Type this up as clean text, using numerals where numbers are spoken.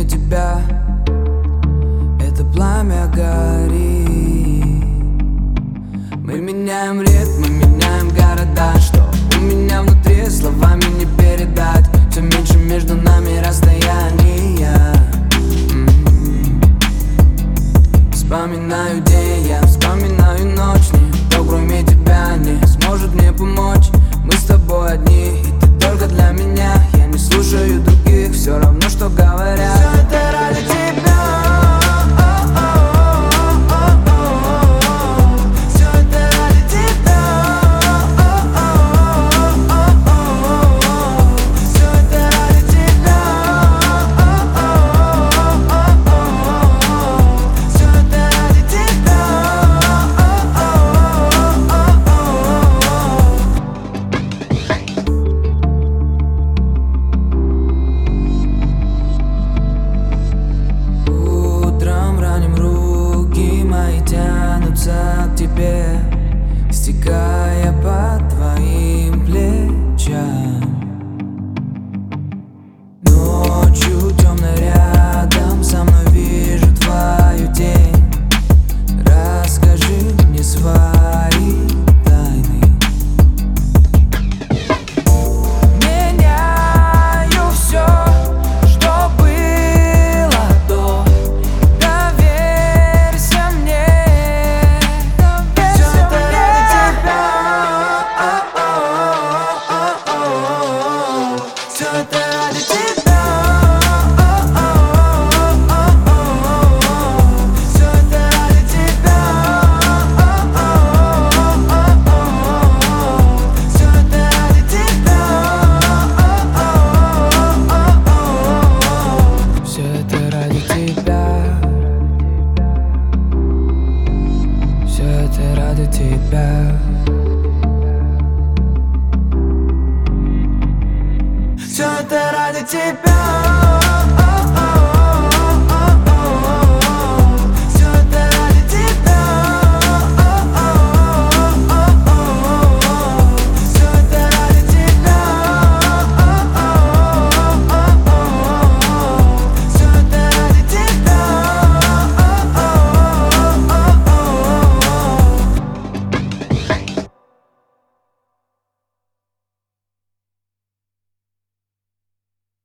кроме тебя. Это пламя горит. Мы меняем ритм, мы меняем города. Что у меня внутри словами не передать. Все меньше между нами расстояния. Вспоминаю день, я вспоминаю ночь. Никто кроме тебя не сможет мне помочь. Мы с тобой одни, и ты только для меня. Я не слушаю других, все равно что говорят. Все это ради тебя. К тебе, стекая по твоим плечам. Ночью темно рядом со мной вижу твою тень. Расскажи мне свои тайны. Меняю все, что было до. Доверься мне. Все это ради тебя. Все это ради тебя. Все это ради тебя. Все это ради тебя. Все это ради тебя. Все это ради тебя.